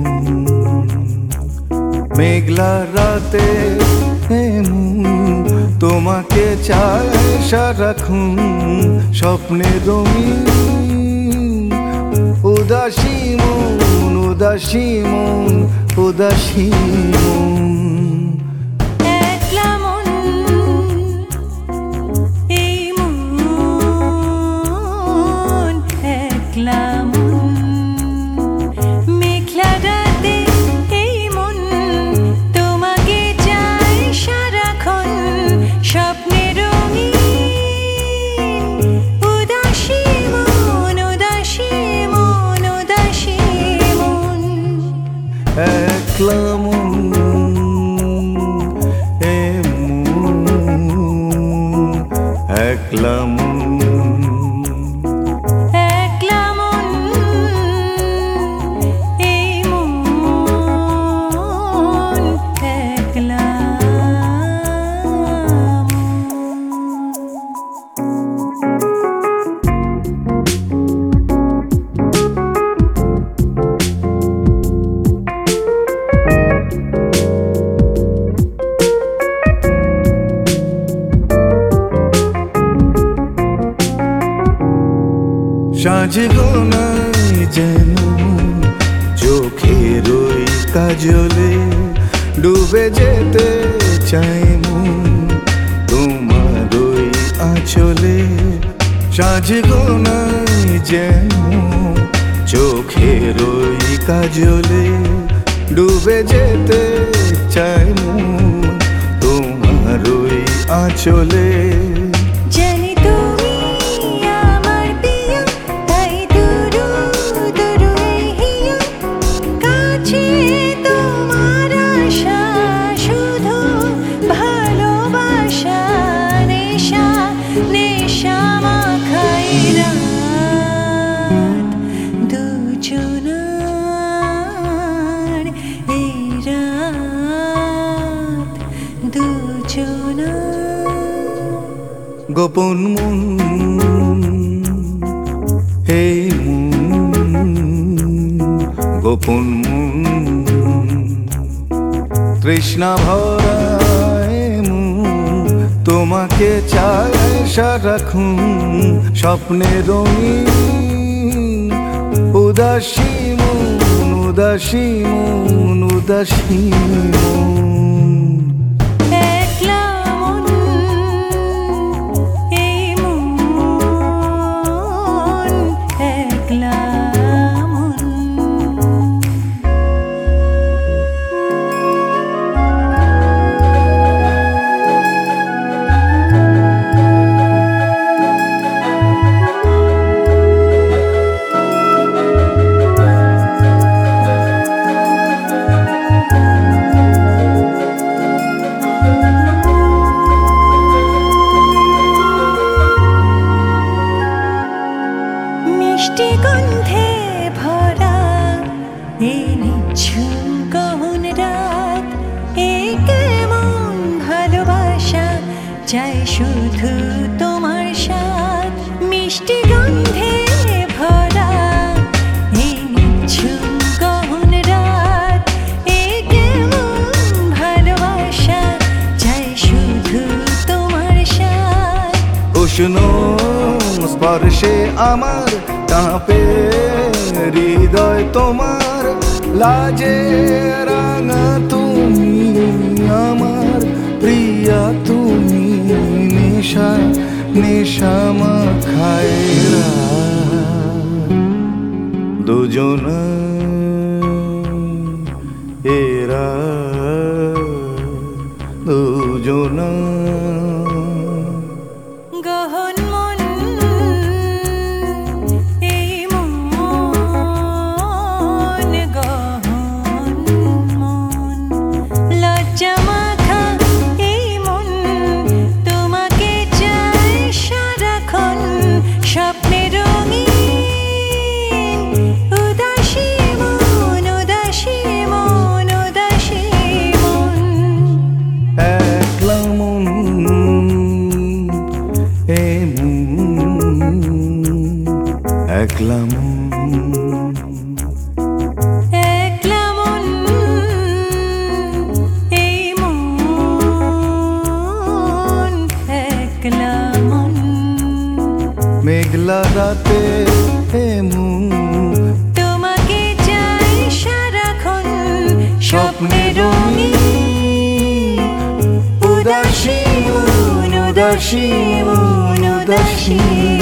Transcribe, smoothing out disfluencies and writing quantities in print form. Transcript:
মেঘলা রাতে তোমাকে চায় সারাক্ষণ স্বপ্নে রঙিন উদাসী মন উদাসী মন উদাসী মন একলা মন এ মন একলা মন একলা মন এই মন একলা সাঁঝ গোনায় যেন চোখের ওই কাজলে ডুবে যেতে চাই মন তোমার ওই আঁচলে সাঁঝ গোনায় যেন চোখের ওই কাজলে ডুবে যেতে চাই মন তোমার ওই আঁচলে গোপন মন হে মন গোপন মন তৃষ্ণা ভরা মন তোমাকে চায় সারাক্ষণ স্বপ্নে রঙিন উদাসী মন উদাসী মন উদাসী মন মিষ্টি গন্ধে ভরা এই নিঝুম গহন রাত এ কেমন ভালোবাসা চাই শুধু তোমার সাথ মিষ্টি গন্ধে ভরা এই নিঝুম গহন রাত এ কেমন ভালোবাসা চাই শুধু তোমার সাথ উষ্ণ স্পর্শে আমার কাঁপে হৃদয় তোমার লাজে রাঙা তুমি আমার প্রিয়া তুমি নেশা নেশা মাখায় দুজনা এরা দুজনা একলা মন রাতে এমন তোমাকে চাই সারাক্ষণ স্বপ্নে রঙিন উদাসী মন উদাসী মন উদাসী